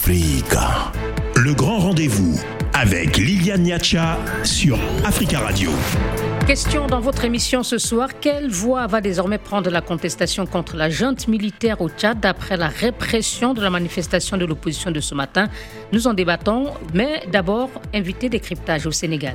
Africa. Le grand rendez-vous avec Liliane Niacha sur Africa Radio. Question dans votre émission ce soir. Quelle voie va désormais prendre la contestation contre la junte militaire au Tchad après la répression de la manifestation de l'opposition de ce matin? Nous en débattons, mais d'abord, invité décryptage au Sénégal.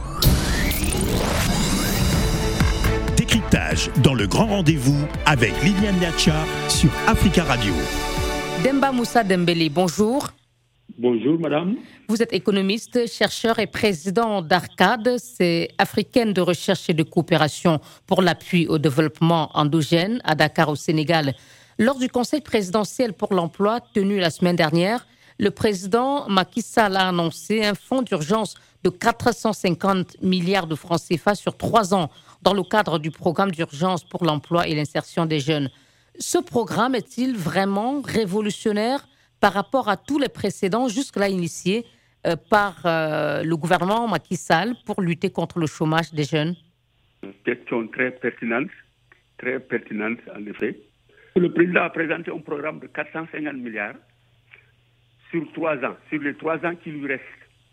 Décryptage dans le grand rendez-vous avec Liliane Niacha sur Africa Radio. Demba Moussa Dembélé, bonjour. Bonjour madame. Vous êtes économiste, chercheur et président d'ARCAD, c'est Africaine de recherche et de coopération pour l'appui au développement endogène à Dakar au Sénégal. Lors du Conseil présidentiel pour l'emploi tenu la semaine dernière, le président Macky Sall a annoncé un fonds d'urgence de 450 milliards de francs CFA sur 3 ans dans le cadre du programme d'urgence pour l'emploi et l'insertion des jeunes. Ce programme est-il vraiment révolutionnaire par rapport à tous les précédents jusque-là initiés par le gouvernement Macky Sall pour lutter contre le chômage des jeunes? Question très pertinente en effet. Le président a présenté un programme de 450 milliards sur 3 ans, sur les 3 ans qui lui restent.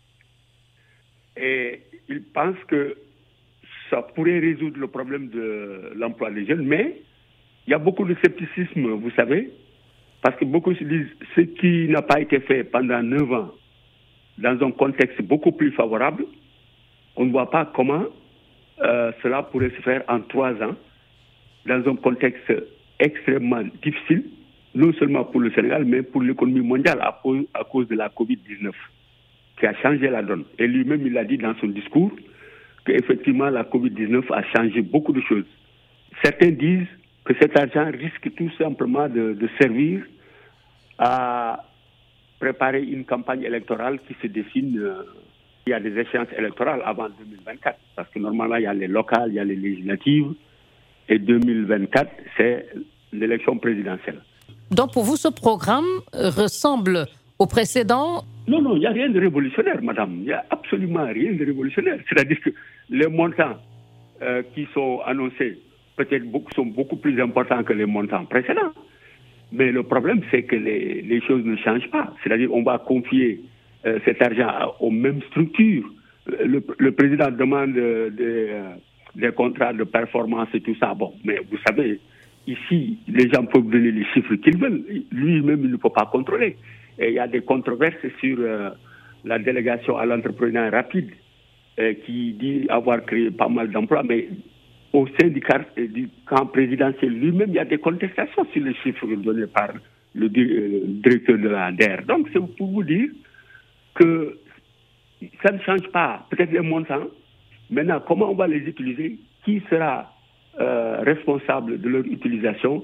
Et il pense que ça pourrait résoudre le problème de l'emploi des jeunes, mais il y a beaucoup de scepticisme, vous savez, parce que beaucoup se disent ce qui n'a pas été fait pendant 9 ans dans un contexte beaucoup plus favorable, on ne voit pas comment cela pourrait se faire en 3 ans dans un contexte extrêmement difficile, non seulement pour le Sénégal, mais pour l'économie mondiale à cause de la Covid-19, qui a changé la donne. Et lui-même, il a dit dans son discours qu'effectivement, la Covid-19 a changé beaucoup de choses. Certains disent que cet argent risque tout simplement de servir à préparer une campagne électorale qui se dessine. Il y a des échéances électorales avant 2024, parce que normalement, il y a les locales, il y a les législatives, et 2024, c'est l'élection présidentielle. Donc pour vous, ce programme ressemble au précédent? Non, il n'y a rien de révolutionnaire, madame. Il n'y a absolument rien de révolutionnaire. C'est-à-dire que les montants qui sont annoncés peut-être sont beaucoup plus importants que les montants précédents. Mais le problème, c'est que les choses ne changent pas. C'est-à-dire qu'on va confier cet argent aux mêmes structures. Le président demande des contrats de performance et tout ça. Bon, mais vous savez, ici, les gens peuvent donner les chiffres qu'ils veulent. Lui-même, il ne peut pas contrôler. Et il y a des controverses sur la délégation à l'entrepreneuriat rapide qui dit avoir créé pas mal d'emplois, mais au sein du camp présidentiel lui-même, il y a des contestations sur les chiffres donnés par le directeur de la DER. Donc, c'est pour vous dire que ça ne change pas peut-être les montants. Maintenant, comment on va les utiliser? Qui sera responsable de leur utilisation?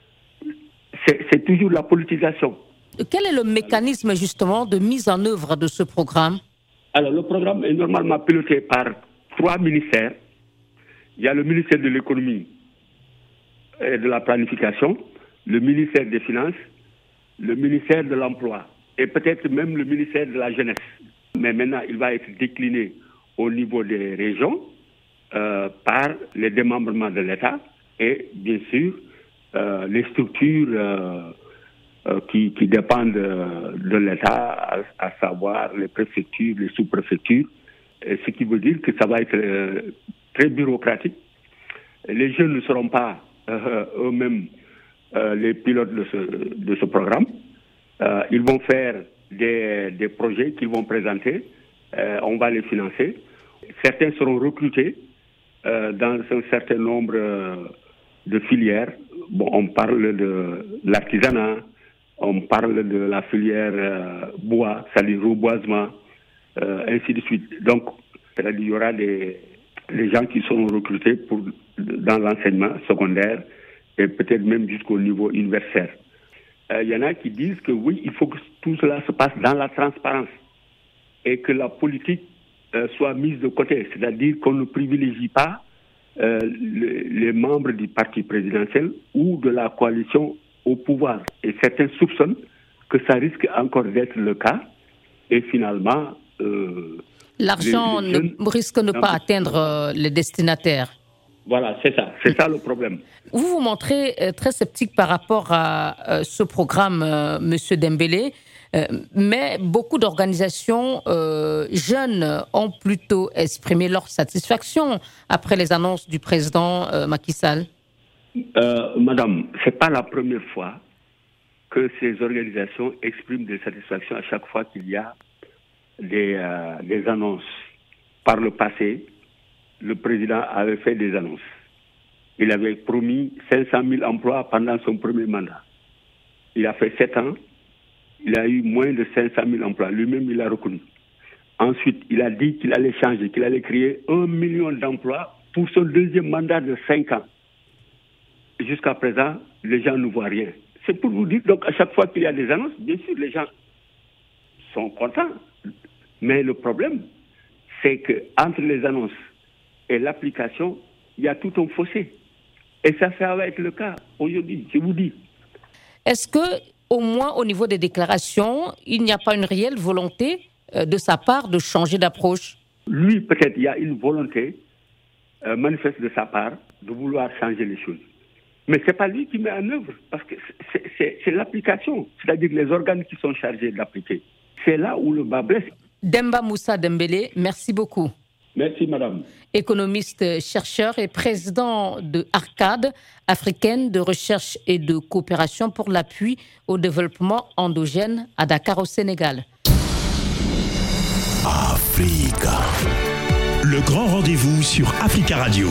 C'est toujours la politisation. Quel est le mécanisme justement de mise en œuvre de ce programme? Alors, le programme est normalement piloté par 3 ministères. Il y a le ministère de l'économie et de la planification, le ministère des finances, le ministère de l'emploi et peut-être même le ministère de la jeunesse. Mais maintenant, il va être décliné au niveau des régions par les démembrements de l'État et bien sûr les structures qui dépendent de l'État, à savoir les préfectures, les sous-préfectures, ce qui veut dire que ça va être très bureaucratique. Les jeunes ne seront pas eux-mêmes les pilotes de ce programme. Ils vont faire des projets qu'ils vont présenter. On va les financer. Certains seront recrutés dans un certain nombre de filières. Bon, on parle de l'artisanat, on parle de la filière bois, c'est-à-dire reboisement, ainsi de suite. Donc, c'est-à-dire il y aura des gens qui seront recrutés dans l'enseignement secondaire et peut-être même jusqu'au niveau universitaire. Il y en a qui disent que oui, il faut que tout cela se passe dans la transparence et que la politique soit mise de côté, c'est-à-dire qu'on ne privilégie pas les membres du parti présidentiel ou de la coalition au pouvoir. Et certains soupçonnent que ça risque encore d'être le cas et finalement... l'argent risque de ne pas atteindre les destinataires. Voilà, c'est ça le problème. Vous vous montrez très sceptique par rapport à ce programme, Monsieur Dembélé. Mais beaucoup d'organisations jeunes ont plutôt exprimé leur satisfaction après les annonces du président Macky Sall. Madame, ce n'est pas la première fois que ces organisations expriment des satisfactions à chaque fois qu'il y a des annonces. Par le passé, le président avait fait des annonces. Il avait promis 500 000 emplois pendant son premier mandat. Il a fait 7 ans, il a eu moins de 500 000 emplois. Lui-même, il l'a reconnu. Ensuite, il a dit qu'il allait changer, qu'il allait créer 1 million d'emplois pour son deuxième mandat de 5 ans. Jusqu'à présent, les gens ne voient rien. C'est pour vous dire, donc à chaque fois qu'il y a des annonces, bien sûr, les gens sont contents. Mais le problème, c'est qu'entre les annonces et l'application, il y a tout un fossé. Et ça va être le cas aujourd'hui, je vous dis. Est-ce que, au moins au niveau des déclarations, il n'y a pas une réelle volonté de sa part de changer d'approche? Lui, peut-être, il y a une volonté manifeste de sa part de vouloir changer les choses. Mais ce n'est pas lui qui met en œuvre, parce que c'est l'application, c'est-à-dire les organes qui sont chargés d'appliquer. C'est là où le bas blesse. Demba Moussa Dembélé, merci beaucoup. Merci, madame. Économiste, chercheur et président de ARCAD, africaine de recherche et de coopération pour l'appui au développement endogène à Dakar au Sénégal. Africa. Le grand rendez-vous sur Africa Radio.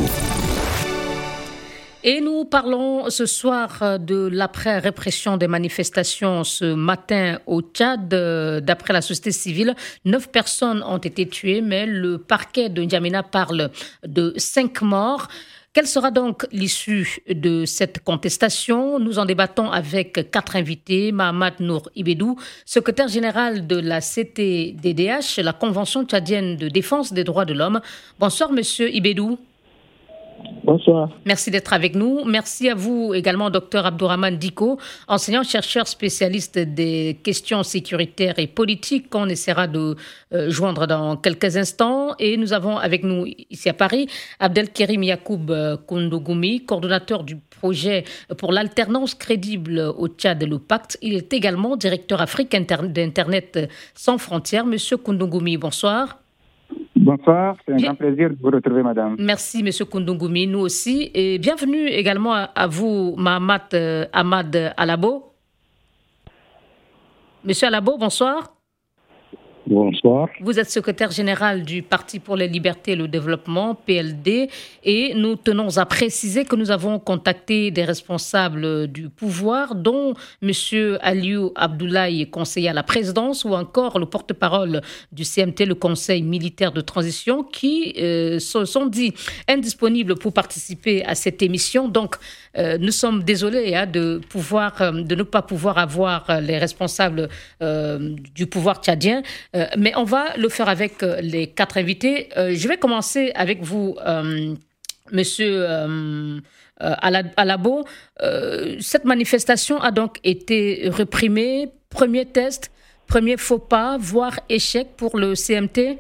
Et nous parlons ce soir de l'après-répression des manifestations ce matin au Tchad. D'après la société civile, 9 personnes ont été tuées, mais le parquet de N'Djamena parle de 5 morts. Quelle sera donc l'issue de cette contestation? Nous en débattons avec 4 invités. Mahamat Nour Ibedou, secrétaire général de la CTDDH, la Convention tchadienne de défense des droits de l'homme. Bonsoir, monsieur Ibedou. Bonsoir. Merci d'être avec nous. Merci à vous également, Dr Abdourahmane Diko, enseignant-chercheur spécialiste des questions sécuritaires et politiques, qu'on essaiera de joindre dans quelques instants. Et nous avons avec nous ici à Paris Abdelkerim Yacoub Koundogoumi, coordonnateur du projet pour l'alternance crédible au Tchad, le Pacte. Il est également directeur Afrique d'Internet sans frontières. Monsieur Koundogoumi, bonsoir. Bonsoir, c'est un grand plaisir de vous retrouver, madame. Merci, monsieur Koundogoumi, nous aussi. Et bienvenue également à vous, Mahamat Ahmad Alabo. Monsieur Alabo, bonsoir. Bonsoir. Vous êtes secrétaire général du Parti pour les libertés et le développement, PLD, et nous tenons à préciser que nous avons contacté des responsables du pouvoir, dont M. Aliou Abdoulaye, conseiller à la présidence, ou encore le porte-parole du CMT, le Conseil militaire de transition, qui se sont dit indisponibles pour participer à cette émission. Donc, nous sommes désolés de ne pas pouvoir avoir les responsables du pouvoir tchadien. Mais on va le faire avec les 4 invités. Je vais commencer avec vous, monsieur Alabo. Cette manifestation a donc été réprimée. Premier test, premier faux pas, voire échec pour le CMT?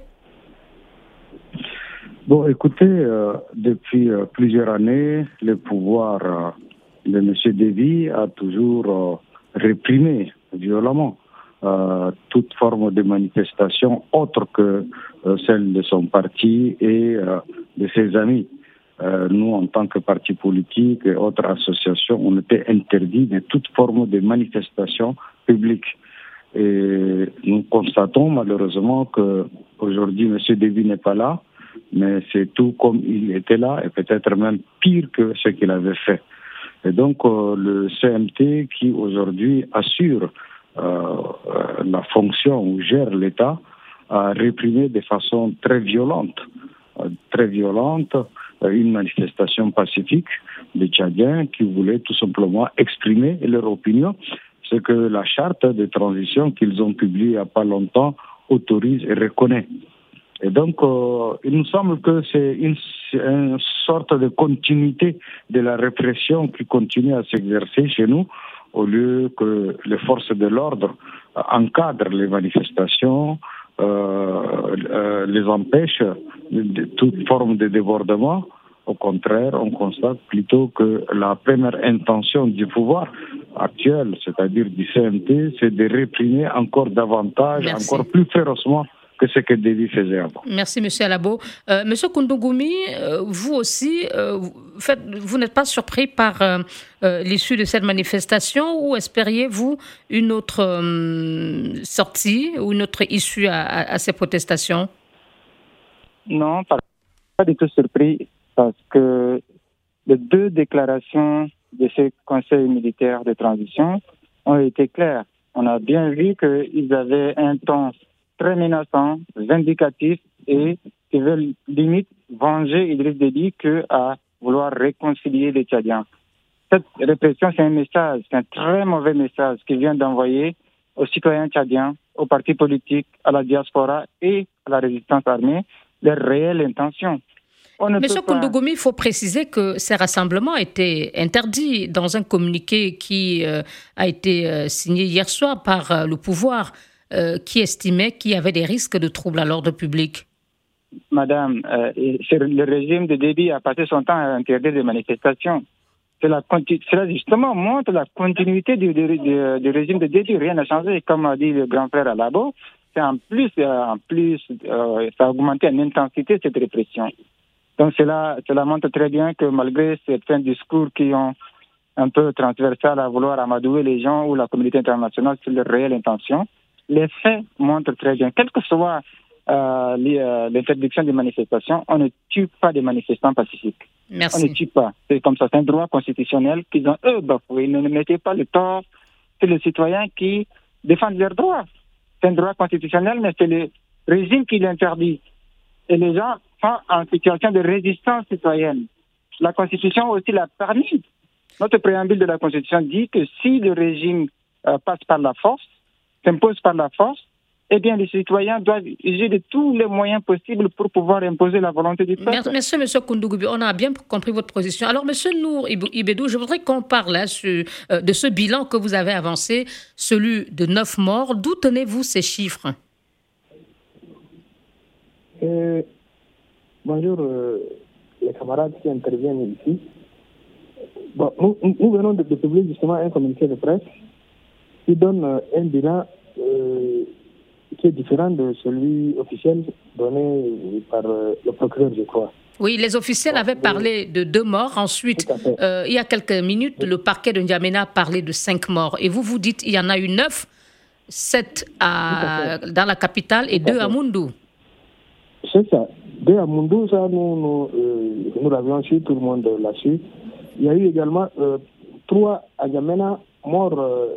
Bon, écoutez, depuis plusieurs années, le pouvoir de M. Déby a toujours réprimé violemment toute forme de manifestation autre que celle de son parti et de ses amis. Nous, en tant que parti politique et autres associations, on était interdits de toute forme de manifestation publique. Et nous constatons malheureusement qu'aujourd'hui, M. Déby n'est pas là, mais c'est tout comme il était là et peut-être même pire que ce qu'il avait fait. Et donc, le CMT qui aujourd'hui assure la fonction ou gère l'État a réprimé de façon très violente une manifestation pacifique des Tchadiens qui voulaient tout simplement exprimer leur opinion, ce que la charte de transition qu'ils ont publiée il n'y a pas longtemps autorise et reconnaît. Et donc, il nous semble que c'est une sorte de continuité de la répression qui continue à s'exercer chez nous, au lieu que les forces de l'ordre encadrent les manifestations, les empêchent de toute forme de débordement. Au contraire, on constate plutôt que la première intention du pouvoir actuel, c'est-à-dire du CNT, c'est de réprimer encore davantage, encore plus férocement que ce que Déby faisait avant. Merci, M. Alabo. M. Koundougoumy, vous aussi, vous n'êtes pas surpris par l'issue de cette manifestation ou espériez-vous une autre sortie ou une autre issue à ces protestations? Non, pas du tout surpris parce que les deux déclarations de ce conseil militaire de transition ont été claires. On a bien vu qu'ils avaient un ton très menaçant, vindicatif et qui veulent limite venger Idriss Déby qu'à vouloir réconcilier les Tchadiens. Cette répression, c'est un message, c'est un très mauvais message qu'il vient d'envoyer aux citoyens tchadiens, aux partis politiques, à la diaspora et à la résistance armée, leurs réelles intentions. Monsieur Koundougoumy, il faut préciser que ces rassemblements étaient interdits dans un communiqué qui a été signé hier soir par le pouvoir. Qui estimait qu'il y avait des risques de troubles à l'ordre public. Madame, le régime de Déby a passé son temps à interdire des manifestations. Cela justement montre la continuité du régime de Déby. Rien n'a changé. Comme a dit le grand frère Alabo, c'est en plus, ça a augmenté en intensité cette répression. Donc cela montre très bien que malgré certains discours qui ont un peu transversal à vouloir amadouer les gens ou la communauté internationale sur leurs réelles intentions, les faits montrent très bien, quelle que soit l'interdiction des manifestations, on ne tue pas des manifestants pacifiques. Merci. On ne tue pas. C'est comme ça, c'est un droit constitutionnel qu'ils ont, eux, bafoué. Ils ne mettaient pas le tort sur les citoyens qui défendent leurs droits. C'est un droit constitutionnel, mais c'est le régime qui l'interdit. Et les gens sont en situation de résistance citoyenne. La Constitution aussi l'a permis. Notre préambule de la Constitution dit que si le régime passe par la force, s'impose par la force, eh bien, les citoyens doivent user de tous les moyens possibles pour pouvoir imposer la volonté du peuple. Merci, M. Koundougoumy. On a bien compris votre position. Alors, M. Nour Ibedou, je voudrais qu'on parle de ce bilan que vous avez avancé, celui de 9 morts. D'où tenez-vous ces chiffres? Bonjour, les camarades qui interviennent ici. Bon, nous venons de publier justement un communiqué de presse qui donne un bilan qui est différent de celui officiel donné par le procureur, je crois. Oui, les officiels avaient parlé de 2 morts. Ensuite, il y a quelques minutes, le parquet de N'Djamena a parlé de 5 morts. Et vous dites qu'il y en a eu 9, 7 dans la capitale et 2 à Moundou. C'est ça. 2 à Moundou, ça, nous l'avions su, tout le monde l'a su. Il y a eu également 3 à N'Djamena morts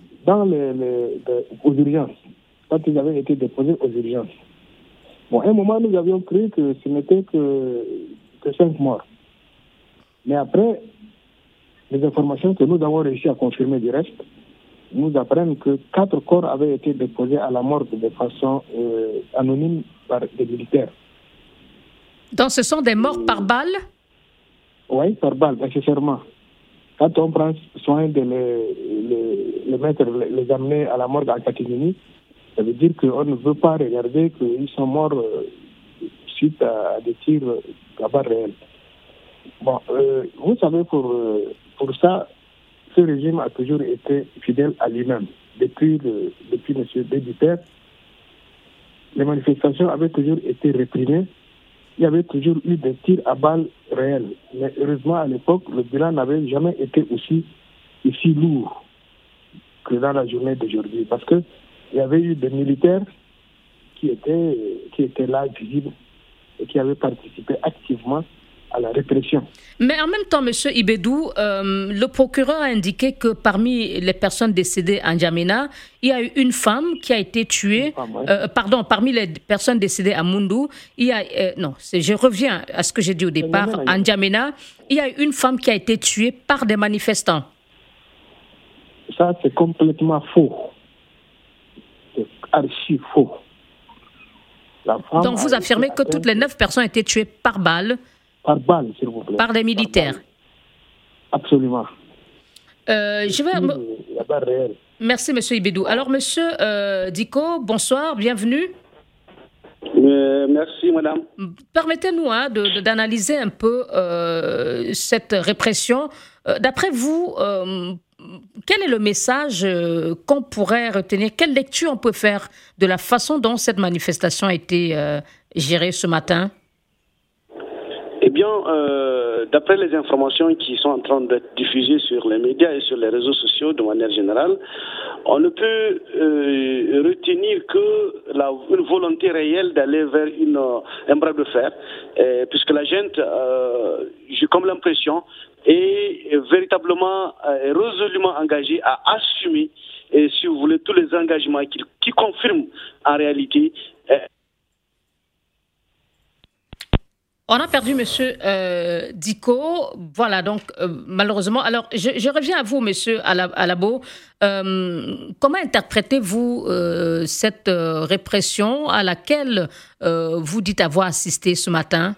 aux urgences, quand ils avaient été déposés aux urgences. Bon, à un moment, nous avions cru que ce n'était que 5 morts. Mais après, les informations que nous avons réussi à confirmer du reste, nous apprennent que 4 corps avaient été déposés à la morgue de façon anonyme par des militaires. Donc, ce sont des morts par balle? Oui, par balle, nécessairement. Quand on prend soin de les mettre, les amener à la morgue à Katinini, ça veut dire qu'on ne veut pas regarder qu'ils sont morts suite à des tirs à balles réelles. Bon, vous savez, pour ça, ce régime a toujours été fidèle à lui-même. Depuis M. Déby Père, les manifestations avaient toujours été réprimées. Il y avait toujours eu des tirs à balles réelles. Mais heureusement, à l'époque, le bilan n'avait jamais été aussi lourd que dans la journée d'aujourd'hui. Parce qu'il y avait eu des militaires qui étaient là, visibles, et qui avaient participé activement à la répression. Mais en même temps, M. Ibedou, le procureur a indiqué que parmi les personnes décédées à N'Djamena, il y a eu une femme qui a été tuée. Parmi les personnes décédées à Moundou, je reviens à ce que j'ai dit au départ. À N'Djamena, il y a eu une femme qui a été tuée par des manifestants. Ça, c'est complètement faux. C'est archi faux. Donc vous affirmez que toutes les 9 personnes ont été tuées par balle? Par balle, s'il vous plaît. Par des militaires? Absolument. La balle réelle. Merci, M. Ibedou. Alors, M. Diko, bonsoir, bienvenue. Oui, Merci, madame. Permettez-nous d'analyser un peu cette répression. D'après vous, quel est le message qu'on pourrait retenir? Quelle lecture on peut faire de la façon dont cette manifestation a été gérée ce matin? Eh bien, d'après les informations qui sont en train d'être diffusées sur les médias et sur les réseaux sociaux de manière générale, on ne peut retenir que une volonté réelle d'aller vers un bras de fer, puisque la gente, j'ai comme l'impression, est véritablement, résolument engagée à assumer, si vous voulez, tous les engagements qui confirment en réalité. On a perdu Monsieur Diko. Voilà, donc malheureusement. Alors, je reviens à vous, Monsieur Alabo. Comment interprétez-vous cette répression à laquelle vous dites avoir assisté ce matin?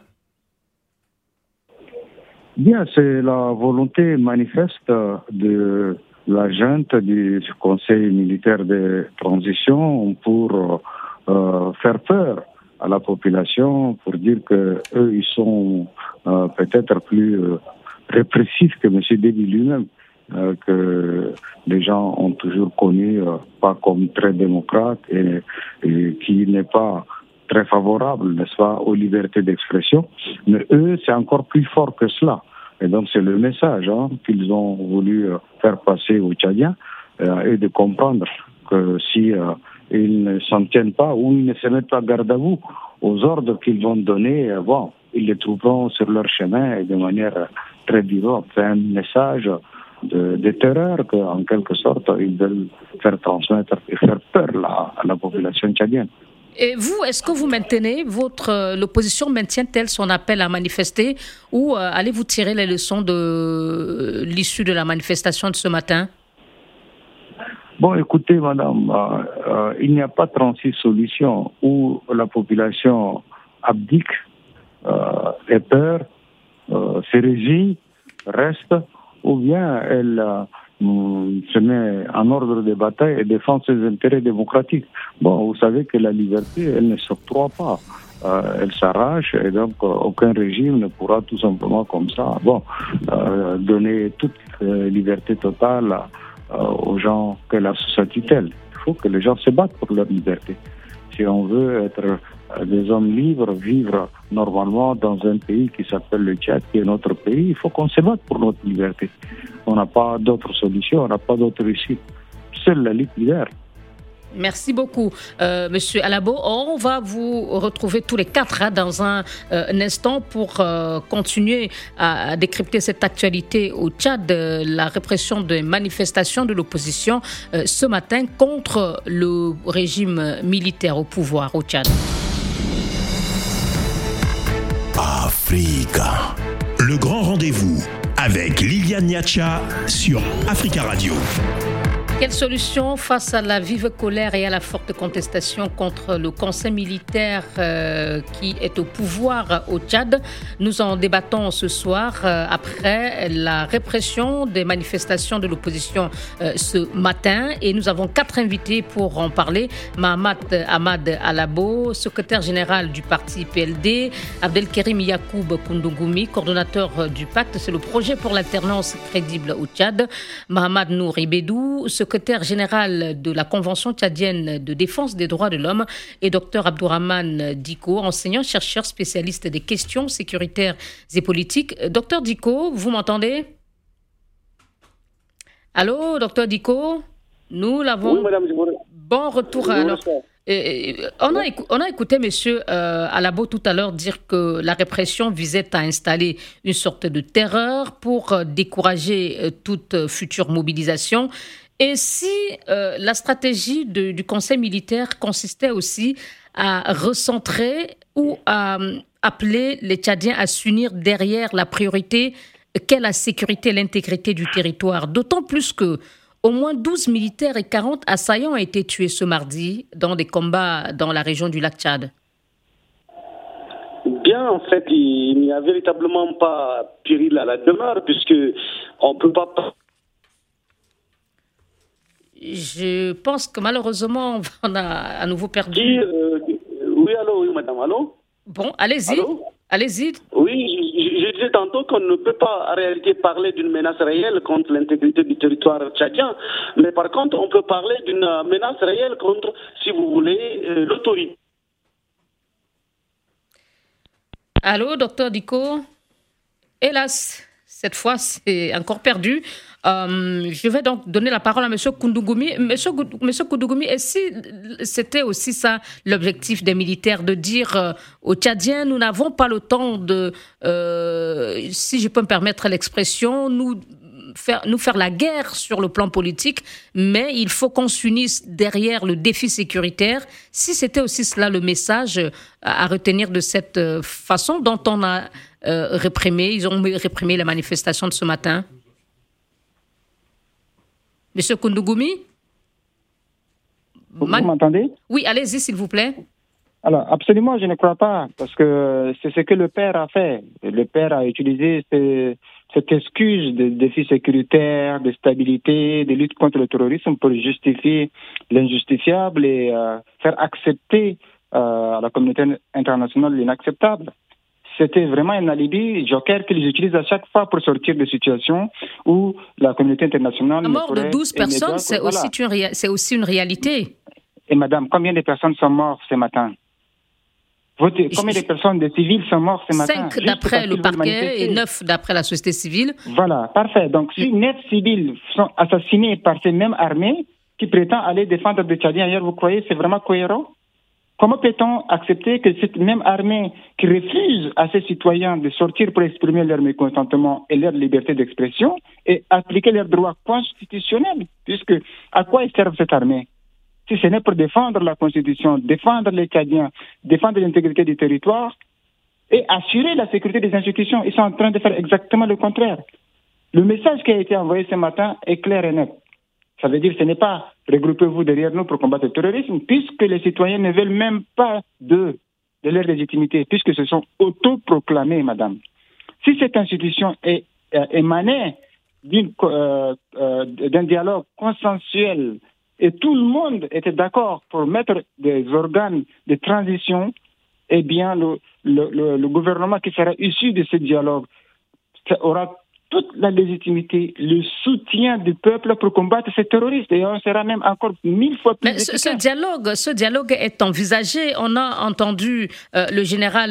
Bien, c'est la volonté manifeste de la junte du Conseil militaire de transition pour faire peur à la population, pour dire que eux ils sont peut-être plus répressifs que M. Déby lui-même, que les gens ont toujours connu pas comme très démocrate et qui n'est pas très favorable, n'est-ce pas, aux libertés d'expression. Mais eux, c'est encore plus fort que cela. Et donc c'est le message qu'ils ont voulu faire passer aux Tchadiens et de comprendre que si ils ne s'en tiennent pas ou ils ne se mettent pas garde à vous aux ordres qu'ils vont donner, ils les trouveront sur leur chemin et de manière très vivante. C'est un message de terreur qu'en quelque sorte ils veulent faire transmettre et faire peur à la population tchadienne. Et vous, est-ce que vous maintenez l'opposition maintient-elle son appel à manifester ou allez-vous tirer les leçons de l'issue de la manifestation de ce matin? Bon, écoutez, madame, il n'y a pas 36 solutions où la population abdique, ait peur, se résigne, reste, ou bien elle se met en ordre de bataille et défend ses intérêts démocratiques. Bon, vous savez que la liberté, elle ne s'octroie pas. Elle s'arrache et donc aucun régime ne pourra tout simplement comme ça donner toute liberté totale aux gens que la société tutelle. Il faut que les gens se battent pour leur liberté. Si on veut être des hommes libres, vivre normalement dans un pays qui s'appelle le Tchad, qui est notre pays, il faut qu'on se batte pour notre liberté. On n'a pas d'autre solution, on n'a pas d'autre issue. Seule la lutte libère. Merci beaucoup, Monsieur Alabo. On va vous retrouver tous les quatre dans un instant pour continuer à décrypter cette actualité au Tchad, la répression des manifestations de l'opposition ce matin contre le régime militaire au pouvoir au Tchad. Africa, le grand rendez-vous avec Liliane Niacha sur Africa Radio. Quelle solution face à la vive colère et à la forte contestation contre le conseil militaire qui est au pouvoir au Tchad? Nous en débattons ce soir après la répression des manifestations de l'opposition ce matin et nous avons 4 invités pour en parler. Mahamat Ahmad Alabo, secrétaire général du parti PLD, Abdelkerim Yacoub Koundougoumi, coordonnateur du pacte, c'est le projet pour l'alternance crédible au Tchad, Mahamad Nouri Bédou, secrétaire général de la Convention tchadienne de défense des droits de l'homme et Dr Abdourahmane Diko, enseignant-chercheur spécialiste des questions sécuritaires et politiques. Dr Diko, vous m'entendez? Allô, Dr Diko? Nous l'avons. Oui, madame. Bon retour. Alors, on a écouté M. Alabo tout à l'heure dire que la répression visait à installer une sorte de terreur pour décourager toute future mobilisation. Et si la stratégie du Conseil militaire consistait aussi à recentrer ou à appeler les Tchadiens à s'unir derrière la priorité qu'est la sécurité et l'intégrité du territoire, d'autant plus que au moins 12 militaires et 40 assaillants ont été tués ce mardi dans des combats dans la région du lac Tchad. Bien, en fait, il n'y a véritablement pas péril à la demeure, puisque on ne peut pas... Je pense que malheureusement, on a à nouveau perdu. Oui, allô, oui, madame, allô? Bon, allez-y. Allô? Allez-y. Oui, je disais tantôt qu'on ne peut pas en réalité parler d'une menace réelle contre l'intégrité du territoire tchadien, mais par contre, on peut parler d'une menace réelle contre, si vous voulez, l'autorité. Allô, docteur Diko? Hélas, cette fois, c'est encore perdu. Je vais donc donner la parole à M. Koundougoumi. Monsieur Koundougoumi, et si c'était aussi ça l'objectif des militaires, de dire aux Tchadiens, nous n'avons pas le temps de, si je peux me permettre l'expression, nous faire la guerre sur le plan politique, mais il faut qu'on s'unisse derrière le défi sécuritaire. Si c'était aussi cela le message à retenir de cette façon dont on a ils ont réprimé les manifestations de ce matin. Monsieur Koundougoumi? Vous m'entendez? Oui, allez-y, s'il vous plaît. Alors, absolument, je ne crois pas, parce que c'est ce que le père a fait. Le père a utilisé cette excuse de défi sécuritaire, de stabilité, de lutte contre le terrorisme pour justifier l'injustifiable et faire accepter à la communauté internationale l'inacceptable. C'était vraiment un alibi joker qu'ils utilisent à chaque fois pour sortir de situations où la communauté internationale... La mort de 12 personnes, c'est aussi une réalité. Et madame, combien de personnes sont mortes ce matin? Combien de personnes, de civils sont morts ce matin? 5 d'après le parquet et 9 d'après la société civile. Voilà, parfait. Donc, si 9 civils sont assassinés par ces mêmes armées qui prétendent aller défendre des Tchadiens ailleurs, vous croyez que c'est vraiment cohérent? Comment peut-on accepter que cette même armée qui refuse à ses citoyens de sortir pour exprimer leur mécontentement et leur liberté d'expression et appliquer leurs droits constitutionnels? Puisque à quoi sert cette armée? Si ce n'est pour défendre la Constitution, défendre les Tchadiens, défendre l'intégrité du territoire et assurer la sécurité des institutions, ils sont en train de faire exactement le contraire. Le message qui a été envoyé ce matin est clair et net. Ça veut dire que ce n'est pas « regroupez-vous derrière nous pour combattre le terrorisme », puisque les citoyens ne veulent même pas de leur légitimité, puisque ce sont autoproclamés, madame. Si cette institution est émanée d'un dialogue consensuel et tout le monde était d'accord pour mettre des organes de transition, eh bien, le gouvernement qui sera issu de ce dialogue aura toute la légitimité, le soutien du peuple pour combattre ces terroristes. Et on sera même encore 1000 fois plus efficace. Ce dialogue est envisagé. On a entendu le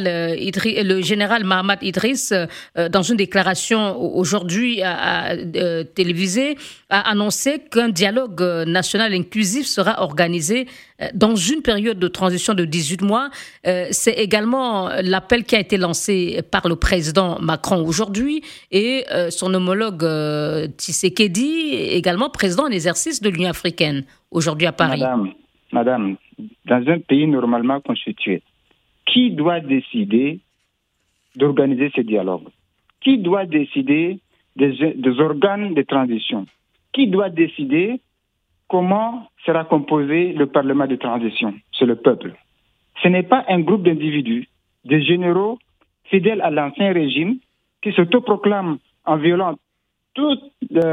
général Mahamat Idriss, dans une déclaration aujourd'hui télévisée, a annoncé qu'un dialogue national inclusif sera organisé dans une période de transition de 18 mois. C'est également l'appel qui a été lancé par le président Macron aujourd'hui et son homologue Tshisekedi, également président en exercice de l'Union africaine, aujourd'hui à Paris. Madame, dans un pays normalement constitué, qui doit décider d'organiser ce dialogue? Qui doit décider des organes de transition? Qui doit décider comment sera composé le Parlement de transition? C'est le peuple. Ce n'est pas un groupe d'individus, des généraux fidèles à l'ancien régime qui s'autoproclament en violant toutes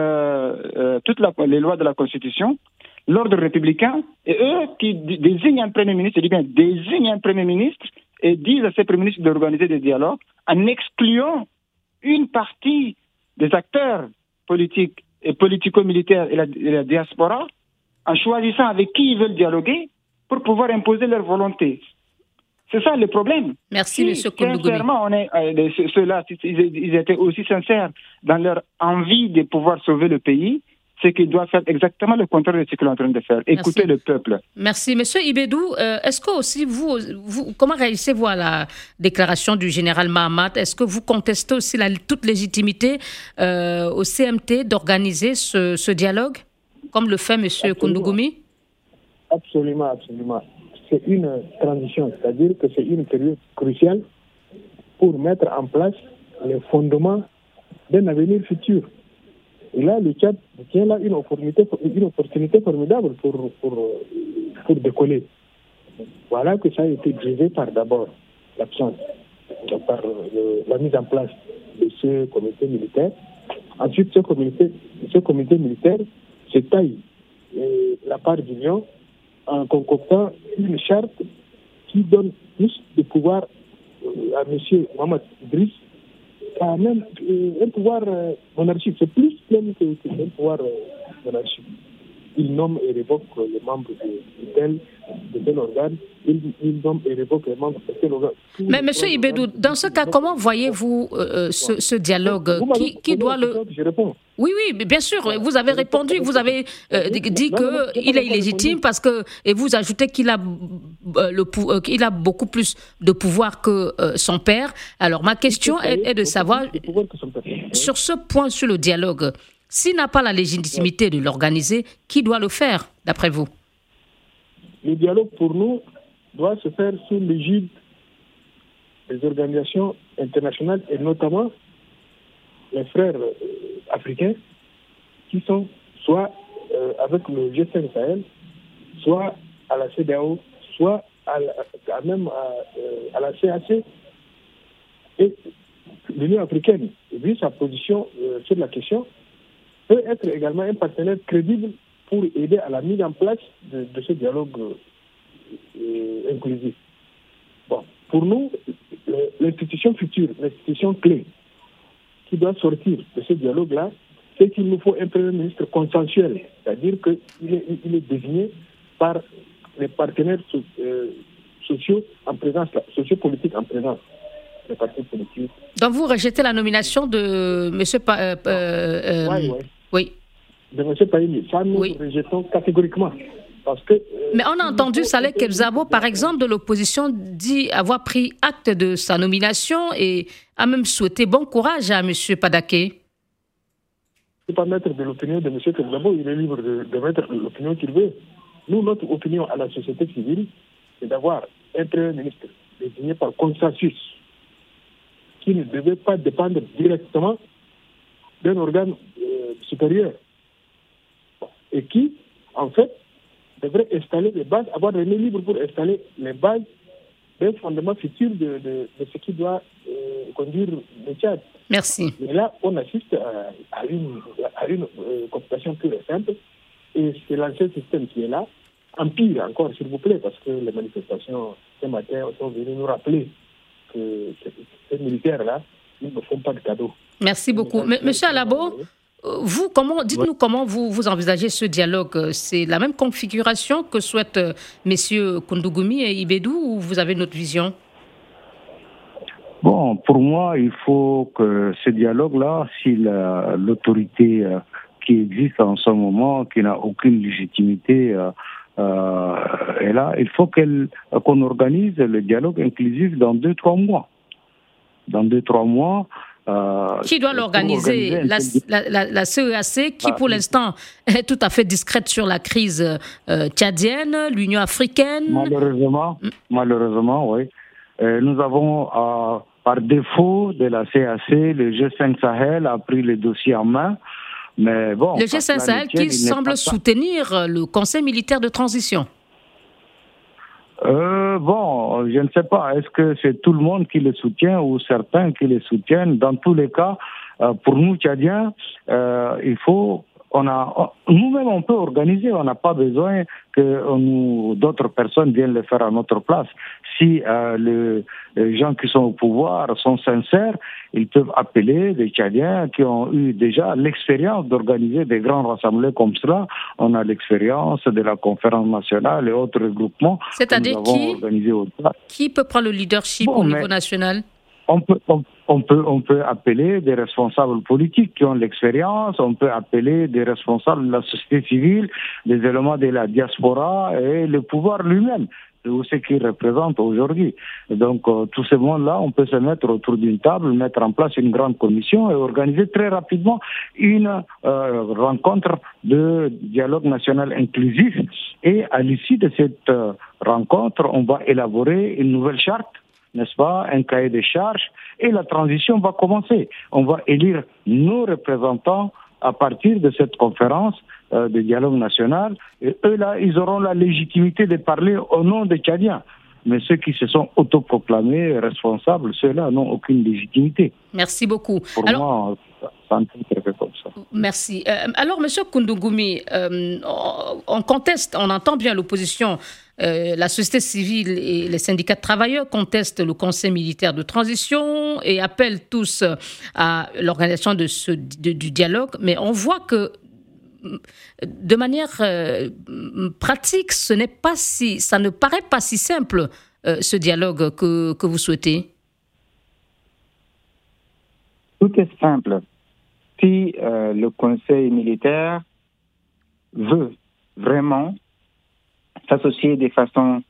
les lois de la Constitution, l'ordre républicain, et eux qui désignent un Premier ministre, désignent un Premier ministre et disent à ces Premiers ministres d'organiser des dialogues en excluant une partie des acteurs politiques et politico-militaires et la diaspora, en choisissant avec qui ils veulent dialoguer pour pouvoir imposer leur volonté. C'est ça le problème. Merci, M. Koundougoumi. Sincèrement, ceux-là, ils étaient aussi sincères dans leur envie de pouvoir sauver le pays, c'est qu'ils doivent faire exactement le contraire de ce qu'ils sont en train de faire. Écoutez le peuple. Merci. Monsieur Ibedou, est-ce que aussi vous comment réagissez-vous à la déclaration du général Mahamat? Est-ce que vous contestez aussi toute légitimité au CMT d'organiser ce dialogue, comme le fait M. Koundougoumi? Absolument, absolument. C'est une transition, c'est-à-dire que c'est une période cruciale pour mettre en place les fondements d'un avenir futur. Et là, le Tchad tient là une opportunité formidable pour décoller. Voilà que ça a été brisé par d'abord l'absence, par la mise en place de ce comité militaire. Ensuite, ce comité militaire se taille la part d'union en concoctant une charte qui donne plus de pouvoir à M. Mohamed Idriss qu'à même un pouvoir monarchique. C'est plus même qu'un pouvoir monarchique. Il nomme et révoque les membres de tel organe. Il nomme et révoque les membres de tel organe. Mais M. Ibedou, dans ce cas, comment voyez-vous ce dialogue qui doit le... Je réponds. Oui, bien sûr, vous avez répondu, vous avez dit qu'il est illégitime parce que, et vous ajoutez qu'il a beaucoup plus de pouvoir que son père. Alors ma question est de savoir, sur ce point, sur le dialogue, s'il n'a pas la légitimité de l'organiser, qui doit le faire, d'après vous? Le dialogue, pour nous, doit se faire sous l'égide des organisations internationales et notamment les frères africains qui sont soit avec le G5 Sahel, soit à la CEDEAO, soit même à la CAC. Et l'Union africaine, vu sa position sur la question, peut être également un partenaire crédible pour aider à la mise en place de ce dialogue inclusif. Bon, pour nous, l'institution future, l'institution clé qui doit sortir de ce dialogue-là, c'est qu'il nous faut un Premier ministre consensuel, c'est-à-dire qu'il est désigné par les partenaires sociaux en présence, sociopolitiques en présence, les partis politiques. Donc vous rejetez la nomination de M. Oui. De M. Pahini. Ça, nous rejetons catégoriquement. Parce que, mais on a entendu Saleh Kebzabo, par exemple, de l'opposition, dit avoir pris acte de sa nomination et a même souhaité bon courage à M. Padaké. Je ne peux pas mettre de l'opinion de M. Kebzabo, il est libre de mettre l'opinion qu'il veut. Nous, notre opinion à la société civile, c'est d'avoir un Premier ministre désigné par consensus qui ne devait pas dépendre directement d'un organe supérieur et qui, en fait, devrait installer les bases, avoir les mains libres pour installer les bases d'un fondement futur de ce qui doit conduire le Tchad. Merci. Mais là, on assiste à une cooptation pure et simple, et c'est l'ancien système qui est là. Empire encore, s'il vous plaît, parce que les manifestations ce matin sont venues nous rappeler que ces militaires-là, ils ne font pas de cadeaux. Merci beaucoup. Monsieur Alabo, dites-nous comment vous envisagez ce dialogue. C'est la même configuration que souhaitent messieurs Koundougoumi et Ibedou, ou vous avez une autre vision? Bon, pour moi, il faut que ce dialogue-là, si l'autorité qui existe en ce moment, qui n'a aucune légitimité, est là, il faut qu'on organise le dialogue inclusif dans 2-3 mois. Dans 2-3 mois. Qui doit l'organiser? La CEAC, qui pour l'instant est tout à fait discrète sur la crise tchadienne, l'Union africaine. Malheureusement, oui. Nous avons, par défaut de la CAC, le G5 Sahel a pris le dossier en main. Mais bon, le G5 Sahel qui semble soutenir le Conseil militaire de transition. Bon, je ne sais pas. Est-ce que c'est tout le monde qui le soutient ou certains qui le soutiennent? Dans tous les cas, pour nous, Tchadiens, il faut... nous-mêmes, on peut organiser. On n'a pas besoin que d'autres personnes viennent le faire à notre place. Si les gens qui sont au pouvoir sont sincères, ils peuvent appeler des Tchadiens qui ont eu déjà l'expérience d'organiser des grands rassemblements comme cela. On a l'expérience de la conférence nationale et autres regroupements. C'est-à-dire qui peut prendre le leadership au niveau national? On peut appeler des responsables politiques qui ont l'expérience, on peut appeler des responsables de la société civile, des éléments de la diaspora et le pouvoir lui-même, ou ce qu'il représente aujourd'hui. Donc, tout ce monde-là, on peut se mettre autour d'une table, mettre en place une grande commission et organiser très rapidement une rencontre de dialogue national inclusif. Et à l'issue de cette rencontre, on va élaborer une nouvelle charte, n'est-ce pas, un cahier de charges, et la transition va commencer. On va élire nos représentants à partir de cette conférence de dialogue national, et eux là, ils auront la légitimité de parler au nom des Tchadiens. Mais ceux qui se sont autoproclamés responsables, ceux-là n'ont aucune légitimité. Merci beaucoup. Pour moi, s'intégrer comme ça. Merci. Alors, M. Koundougoumi, on entend bien l'opposition. La société civile et les syndicats de travailleurs contestent le Conseil militaire de transition et appellent tous à l'organisation du dialogue. Mais on voit que, de manière pratique, ça ne paraît pas si simple, ce dialogue que vous souhaitez. Tout est simple. Si le Conseil militaire veut vraiment s'associer de façon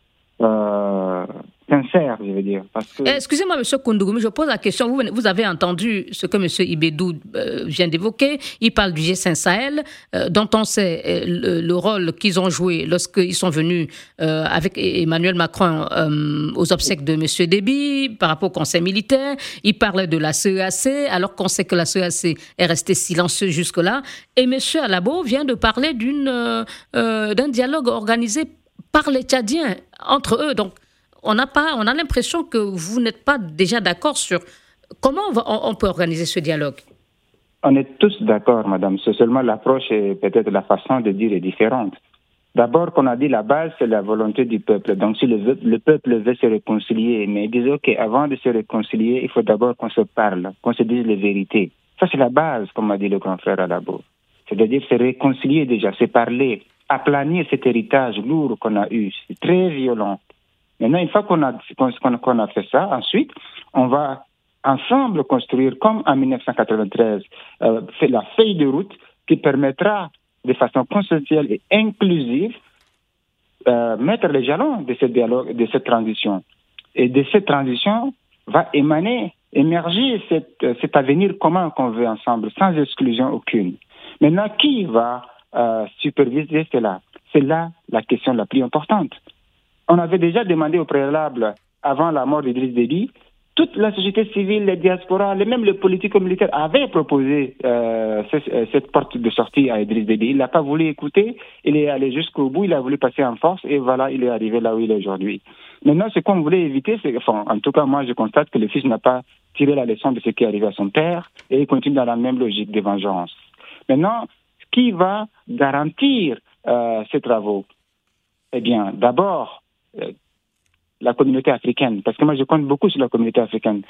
sincère, je veux dire. Parce que... Excusez-moi, M. Koundougoumi, je pose la question. Vous avez entendu ce que M. Ibedou vient d'évoquer. Il parle du G5 Sahel, dont on sait le rôle qu'ils ont joué lorsqu'ils sont venus avec Emmanuel Macron aux obsèques de M. Déby par rapport au Conseil militaire. Il parlait de la CEAC, alors qu'on sait que la CEAC est restée silencieuse jusque-là. Et M. Alabo vient de parler d'un dialogue organisé par les Tchadiens entre eux. Donc, on a l'impression que vous n'êtes pas déjà d'accord sur comment on peut organiser ce dialogue. On est tous d'accord, madame. C'est seulement l'approche et peut-être la façon de dire est différente. D'abord, qu'on a dit la base, c'est la volonté du peuple. Donc, si le peuple veut se réconcilier, mais il disait, OK, avant de se réconcilier, il faut d'abord qu'on se parle, qu'on se dise les vérités. Ça, c'est la base, comme a dit le grand frère Alabo. C'est-à-dire se réconcilier déjà, se parler, aplanir cet héritage lourd qu'on a eu. C'est très violent. Maintenant, une fois qu'on a fait ça, ensuite, on va ensemble construire, comme en 1993, la feuille de route qui permettra de façon consensuelle et inclusive mettre les jalons de ce dialogue, de cette transition. Et de cette transition va émerger cet avenir commun qu'on veut ensemble, sans exclusion aucune. Maintenant, qui va superviser cela? C'est là la question la plus importante. On avait déjà demandé au préalable, avant la mort d'Idriss Déby, toute la société civile, les diasporas, même les politico-militaires avaient proposé cette porte de sortie à Idriss Déby. Il n'a pas voulu écouter, il est allé jusqu'au bout, il a voulu passer en force et voilà, il est arrivé là où il est aujourd'hui. Maintenant, ce qu'on voulait éviter, en tout cas, moi, je constate que le fils n'a pas tiré la leçon de ce qui est arrivé à son père et il continue dans la même logique de vengeance. Maintenant, qui va garantir ces travaux? Eh bien, d'abord, la communauté africaine, parce que moi je compte beaucoup sur la communauté africaine,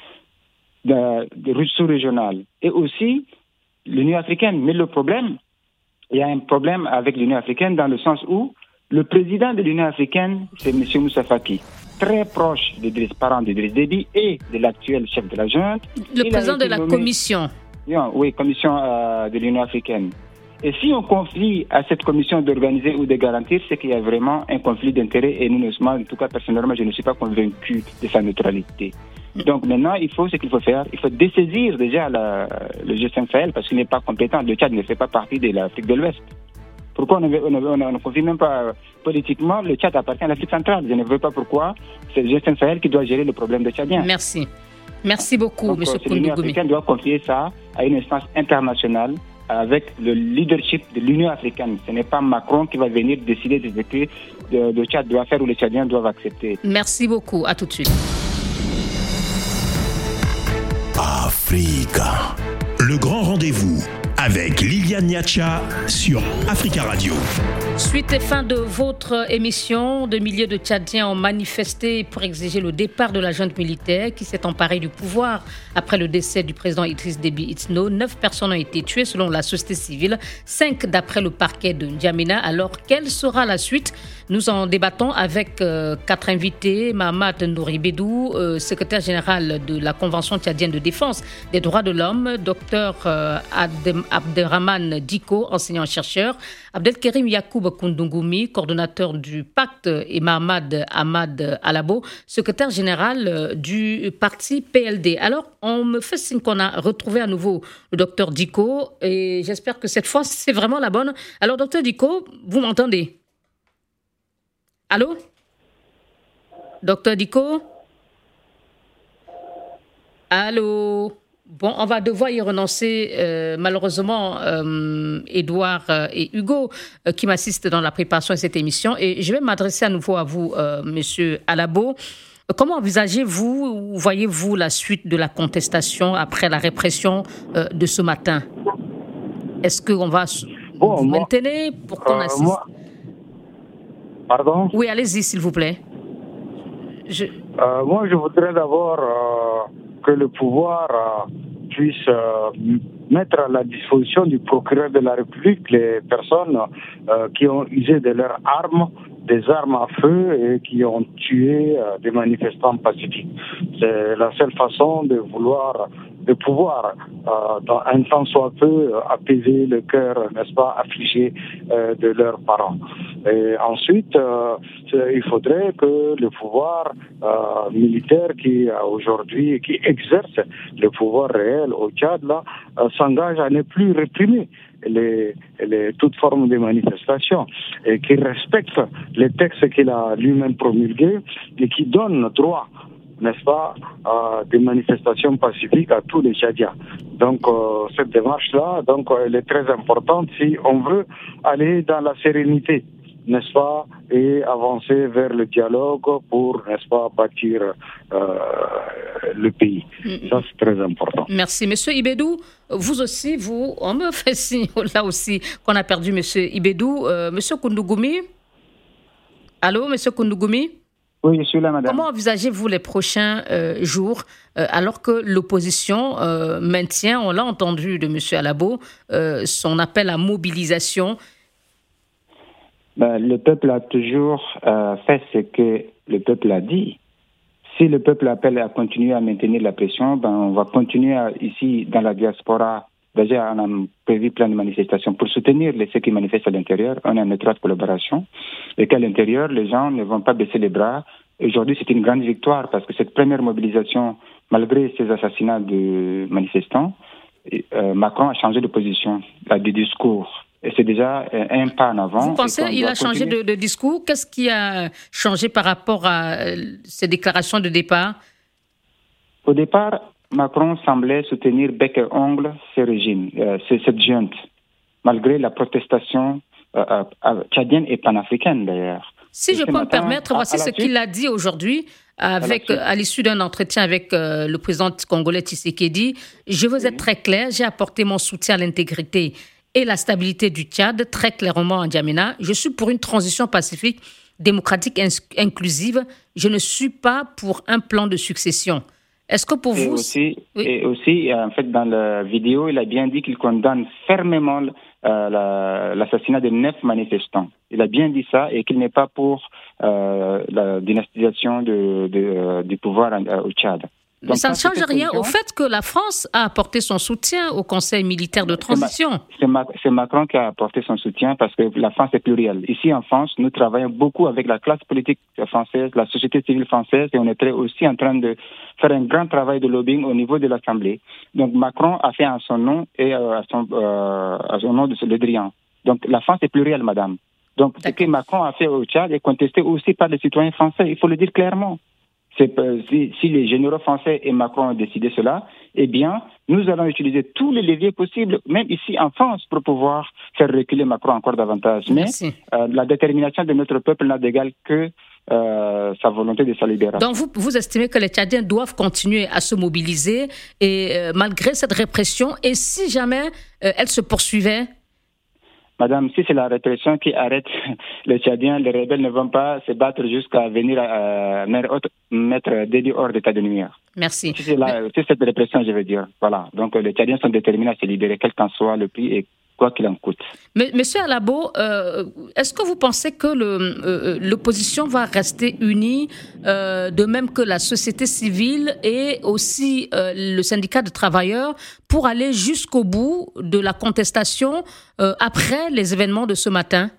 sous-régionale, et aussi l'Union africaine. Mais le problème, il y a un problème avec l'Union africaine dans le sens où le président de l'Union africaine, c'est M. Moussa Faki, très proche parent d'Idriss Déby et de l'actuel chef de la junte. Le président de la commission. Oui, commission de l'Union africaine. Et si on confie à cette commission d'organiser ou de garantir, c'est qu'il y a vraiment un conflit d'intérêts et nous, en tout cas personnellement, je ne suis pas convaincu de sa neutralité. Donc maintenant, ce qu'il faut faire, il faut dessaisir déjà le G5 Sahel parce qu'il n'est pas compétent. Le Tchad ne fait pas partie de l'Afrique de l'Ouest. Pourquoi on ne confie même pas politiquement? Le Tchad appartient à l'Afrique centrale. Je ne veux pas pourquoi c'est le G5 Sahel qui doit gérer le problème des Tchadiens. Merci. Merci beaucoup, M. Koundougoumi. L'Union africaine doit confier ça à une instance internationale avec le leadership de l'Union africaine. Ce n'est pas Macron qui va venir décider de ce que le Tchad doit faire ou les Tchadiens doivent accepter. Merci beaucoup. À tout de suite. Africa. Le grand rendez-vous avec Liliane Niacha sur Africa Radio. Suite et fin de votre émission, de milliers de Tchadiens ont manifesté pour exiger le départ de la junte militaire qui s'est emparée du pouvoir après le décès du président Idriss Déby Itno. 9 personnes ont été tuées selon la société civile, 5 d'après le parquet de N'Djamena. Alors, quelle sera la suite? Nous en débattons avec 4 invités. Mahamat Nouri-Bedou, secrétaire général de la Convention tchadienne de défense des droits de l'homme, Dr Abderrahmane Diko, enseignant-chercheur, Abdelkerim Yacoub Koundougoumi, coordonnateur du pacte, et Mahamad Ahmad Alabo, secrétaire général du parti PLD. Alors, on me fait signe qu'on a retrouvé à nouveau le docteur Diko et j'espère que cette fois, c'est vraiment la bonne. Alors, docteur Diko, vous m'entendez? Allô? Docteur Diko? Allô? Bon, on va devoir y renoncer, malheureusement, Édouard et Hugo, qui m'assistent dans la préparation de cette émission. Et je vais m'adresser à nouveau à vous, Monsieur Alabo. Comment envisagez-vous, ou voyez-vous la suite de la contestation après la répression de ce matin? Est-ce qu'on va vous maintenir pour qu'on assiste? Pardon? Oui, allez-y, s'il vous plaît. Moi, je voudrais d'abord que le pouvoir puisse mettre à la disposition du procureur de la République les personnes qui ont usé de leurs armes, des armes à feu et qui ont tué des manifestants pacifiques. C'est la seule façon de pouvoir, dans un temps soit peu, apaiser le cœur, n'est-ce pas, affligé de leurs parents. Et ensuite, il faudrait que le pouvoir militaire qui aujourd'hui, qui exerce le pouvoir réel au Tchad, là, s'engage à ne plus réprimer toute forme de manifestation et qui respecte les textes qu'il a lui-même promulgués et qui donne droit, n'est-ce pas, à des manifestations pacifiques à tous les Tchadiens. Donc cette démarche-là, elle est très importante si on veut aller dans la sérénité, n'est-ce pas, et avancer vers le dialogue pour, n'est-ce pas, bâtir le pays. Ça, c'est très important. Merci. Monsieur Ibedou, vous aussi, on me fait signe là aussi qu'on a perdu Monsieur Ibedou. Monsieur Koundougoumi? Allô, Monsieur Koundougoumi? Oui, je suis là, madame. Comment envisagez-vous les prochains jours alors que l'opposition maintient, on l'a entendu de Monsieur Alabo, son appel à mobilisation? Le peuple a toujours fait ce que le peuple a dit. Si le peuple appelle à continuer à maintenir la pression, on va continuer ici dans la diaspora. Déjà, on a prévu plein de manifestations pour soutenir ceux qui manifestent à l'intérieur. On est en étroite collaboration. Et qu'à l'intérieur, les gens ne vont pas baisser les bras. Aujourd'hui, c'est une grande victoire parce que cette première mobilisation, malgré ces assassinats de manifestants, Macron a changé de position, de discours. Et c'est déjà un pas en avant. Vous pensez qu'il a changé de discours? Qu'est-ce qui a changé par rapport à ces déclarations de départ? Au départ, Macron semblait soutenir bec et ongle ce régime, cette junte, malgré la protestation tchadienne et panafricaine d'ailleurs. Si je peux me permettre, voici ce qu'il a dit aujourd'hui à l'issue d'un entretien avec le président congolais Tshisekedi. Je veux être très clair, j'ai apporté mon soutien à l'intégrité et la stabilité du Tchad, très clairement en N'Djamena. Je suis pour une transition pacifique, démocratique, inclusive. Je ne suis pas pour un plan de succession. Est-ce que pour vous... Et aussi, en fait, dans la vidéo, il a bien dit qu'il condamne fermement l'assassinat de 9 manifestants. Il a bien dit ça et qu'il n'est pas pour la dynastisation du pouvoir au Tchad. Mais ça ne change rien au fait que la France a apporté son soutien au Conseil militaire de transition. C'est Macron qui a apporté son soutien parce que la France est plurielle. Ici en France, nous travaillons beaucoup avec la classe politique française, la société civile française et on est aussi en train de faire un grand travail de lobbying au niveau de l'Assemblée. Donc Macron a fait en son nom et à son nom de Le Drian. Donc la France est plurielle, madame. Donc ce que Macron a fait au Tchad est contesté aussi par les citoyens français, il faut le dire clairement. Si les généraux français et Macron ont décidé cela, eh bien, nous allons utiliser tous les leviers possibles, même ici en France, pour pouvoir faire reculer Macron encore davantage. Mais la détermination de notre peuple n'a d'égal que sa volonté de sa libération. Donc, vous estimez que les Tchadiens doivent continuer à se mobiliser et malgré cette répression, et si jamais elle se poursuivait? Madame, si c'est la répression qui arrête les Tchadiens, les rebelles ne vont pas se battre jusqu'à venir mettre Déby hors d'état de nuire. Merci. Si c'est cette répression, je veux dire. Voilà. Donc les Tchadiens sont déterminés à se libérer, quel qu'en soit le prix et quoi qu'il en coûte. Mais, Monsieur Alabo, est-ce que vous pensez que l'opposition va rester unie, de même que la société civile et aussi le syndicat de travailleurs, pour aller jusqu'au bout de la contestation après les événements de ce matin?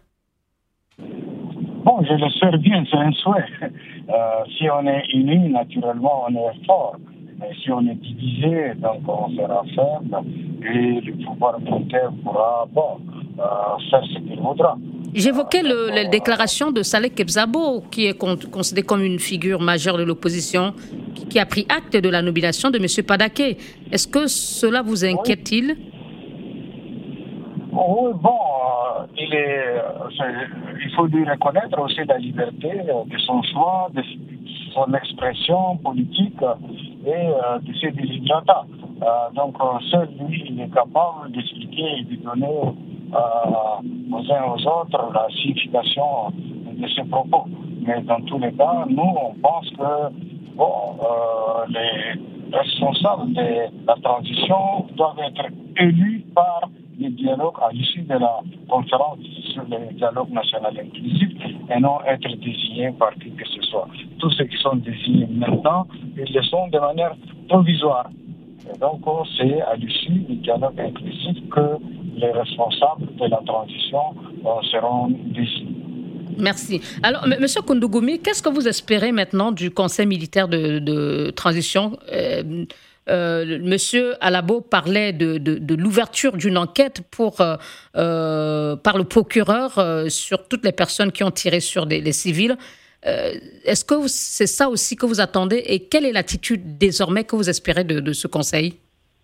Bon, je l'espère bien, c'est un souhait. Si on est unis, naturellement, on est fort. Mais si on est divisé, donc on sera faible et le pouvoir militaire pourra faire ce qu'il voudra. J'évoquais la déclaration de Saleh Kebzabo, qui est considéré comme une figure majeure de l'opposition, qui a pris acte de la nomination de M. Padaké. Est-ce que cela vous inquiète-t-il? Oui, il faut lui reconnaître aussi la liberté de son choix, de son expression politique et de ses desiderata. Seul lui, il est capable d'expliquer et de donner aux uns aux autres la signification de ses propos. Mais dans tous les cas, nous, on pense que les responsables de la transition doivent être élus par les dialogues à l'issue de la conférence sur le dialogue national inclusif et non être désignés par qui que ce soit. Tous ceux qui sont désignés maintenant, ils le sont de manière provisoire. Et donc, c'est à l'issue du dialogue inclusif que les responsables de la transition seront désignés. Merci. Alors, M. Koundougoumi, qu'est-ce que vous espérez maintenant du Conseil militaire de transition ? Monsieur Alabo parlait de l'ouverture d'une enquête par le procureur sur toutes les personnes qui ont tiré sur les civils. Est-ce que c'est ça aussi que vous attendez et quelle est l'attitude désormais que vous espérez de ce Conseil ?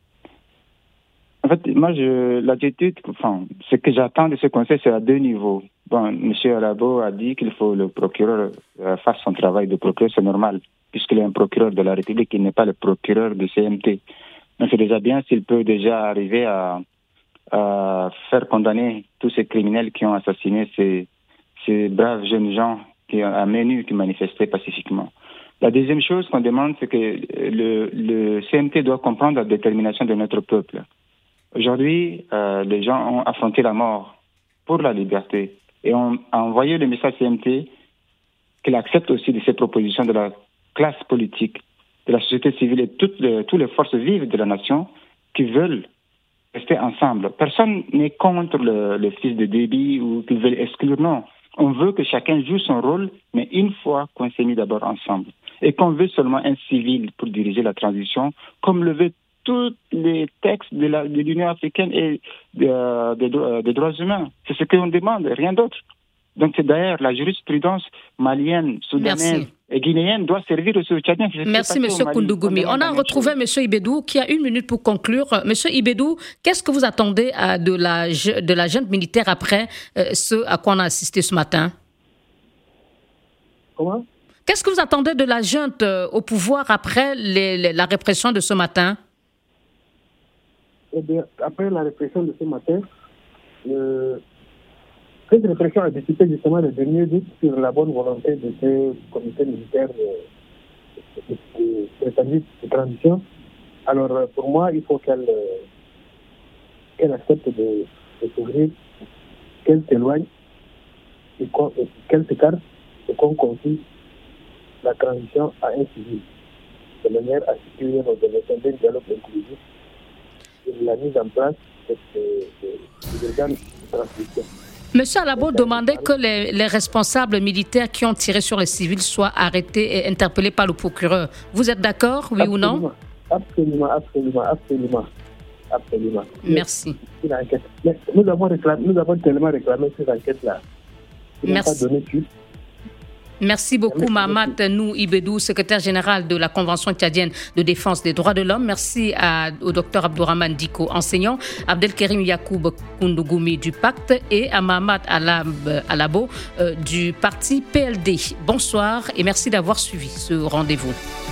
En fait, moi, ce que j'attends de ce Conseil, c'est à deux niveaux. Bon, M. Alabo a dit qu'il faut que le procureur fasse son travail de procureur, c'est normal, puisqu'il est un procureur de la République, il n'est pas le procureur du CMT. Donc, c'est déjà bien s'il peut déjà arriver à faire condamner tous ces criminels qui ont assassiné ces braves jeunes gens à main nue qui manifestaient pacifiquement. La deuxième chose qu'on demande, c'est que le CMT doit comprendre la détermination de notre peuple. Aujourd'hui, les gens ont affronté la mort pour la liberté et ont envoyé le message CMT qu'il accepte aussi de ces propositions de la classe politique, de la société civile et toutes les forces vives de la nation qui veulent rester ensemble. Personne n'est contre le fils de Déby ou qu'ils veulent exclure, non. On veut que chacun joue son rôle, mais une fois qu'on s'est mis d'abord ensemble. Et qu'on veut seulement un civil pour diriger la transition, comme le veut tous les textes de l'Union africaine et des droits humains. C'est ce qu'on demande, rien d'autre. Donc c'est d'ailleurs la jurisprudence malienne, soudanaise et guinéenne doit servir aussi aux Tchadiens. Merci, M. Koundougoumi. On a retrouvé M. Ibedou qui a 1 minute pour conclure. M. Ibedou, qu'est-ce que vous attendez de la junte militaire après ce à quoi on a assisté ce matin? Comment? Qu'est-ce que vous attendez de la junte au pouvoir après la répression de ce matin? Eh bien, après la répression de ce matin, cette répression a dissipé justement les derniers doutes sur la bonne volonté de ce comité militaire de transition. Alors, pour moi, il faut qu'elle accepte de s'ouvrir, qu'elle s'éloigne, et qu'elle s'écarte et qu'on confie la transition à un civil, de manière à sécuriser nos développements d'un dialogue inclusif et la mise en place des organes de transition. Monsieur Alabo demandait que les responsables militaires qui ont tiré sur les civils soient arrêtés et interpellés par le procureur. Vous êtes d'accord, oui ou non? Absolument. Merci. Nous avons tellement réclamé cette enquête-là. Merci. Pas donné suite. Merci beaucoup, Mahamat Nou Ibedou, secrétaire général de la Convention tchadienne de défense des droits de l'homme. Merci au docteur Abdourahmane Diko, enseignant, Abdelkerim Yacoub Koundougoumi du Pacte et à Mahamat Alabo du parti PLD. Bonsoir et merci d'avoir suivi ce rendez-vous.